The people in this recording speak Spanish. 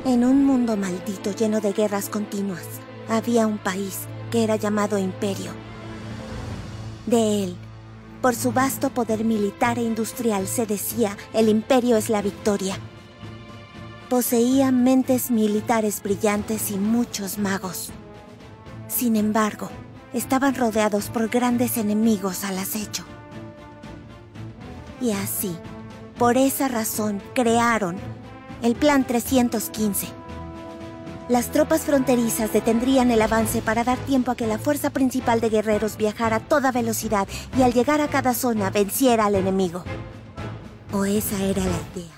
En un mundo maldito lleno de guerras continuas, había un país que era llamado Imperio. De él, por su vasto poder militar e industrial, se decía: el Imperio es la victoria. Poseía mentes militares brillantes y muchos magos. Sin embargo, estaban rodeados por grandes enemigos al acecho. Y así, por esa razón, crearon el Plan 315. Las tropas fronterizas detendrían el avance para dar tiempo a que la fuerza principal de guerreros viajara a toda velocidad y al llegar a cada zona venciera al enemigo. O esa era la idea.